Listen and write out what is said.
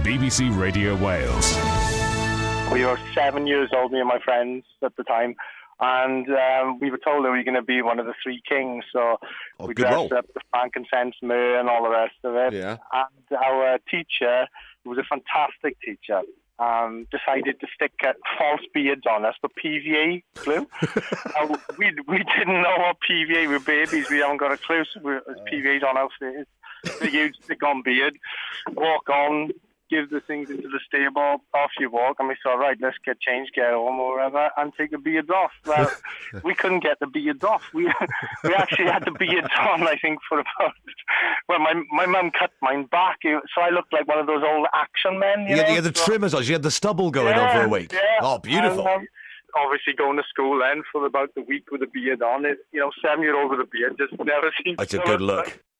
BBC Radio Wales. We were 7 years old, me and my friends at the time, and we were told that we were going to be one of the three kings, so we dressed up the frankincense, myrrh and all the rest of it. Yeah. And our teacher, who was a fantastic teacher, decided to stick false beards on us for PVA glue. We didn't know what PVA, we were babies, we haven't got a clue, so PVA's on our face. The huge stick-on beard, walk on, give the things into the stable, off you walk, and we thought, right, let's get changed, get home or whatever, and take the beards off. Well, we couldn't get the beards off. We actually had the beards on, I think, for about... Well, my mum cut mine back, so I looked like one of those old action men, you know? You had the trimmers on, you had the stubble going on for a week. Yeah. Oh, beautiful. And, obviously going to school then for about the week with a beard on. 7-year-old with a beard just never seems It's a good look.